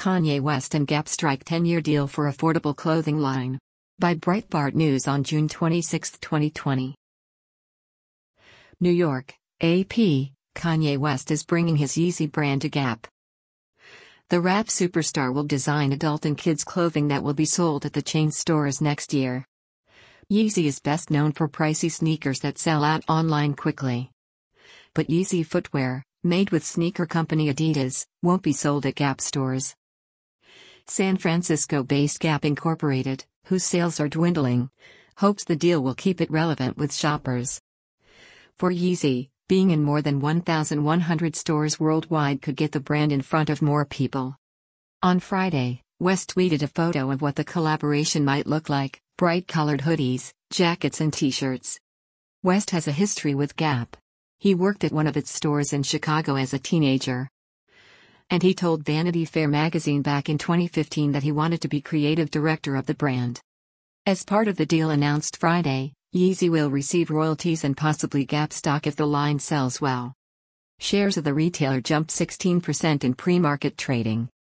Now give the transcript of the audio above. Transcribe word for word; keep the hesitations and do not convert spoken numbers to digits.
Kanye West and Gap strike ten-year deal for affordable clothing line. By Breitbart News on June twenty-sixth, twenty twenty. New York, A P, Kanye West is bringing his Yeezy brand to Gap. The rap superstar will design adult and kids clothing that will be sold at the chain stores next year. Yeezy is best known for pricey sneakers that sell out online quickly. But Yeezy footwear, made with sneaker company Adidas, won't be sold at Gap stores. San Francisco-based Gap Incorporated, whose sales are dwindling, hopes the deal will keep it relevant with shoppers. For Yeezy, being in more than one thousand one hundred stores worldwide could get the brand in front of more people. On Friday, West tweeted a photo of what the collaboration might look like: bright-colored hoodies, jackets and t-shirts. West has a history with Gap. He worked at one of its stores in Chicago as a teenager. And he told Vanity Fair magazine back in twenty fifteen that he wanted to be creative director of the brand. As part of the deal announced Friday, Yeezy will receive royalties and possibly Gap stock if the line sells well. Shares of the retailer jumped sixteen percent in pre-market trading.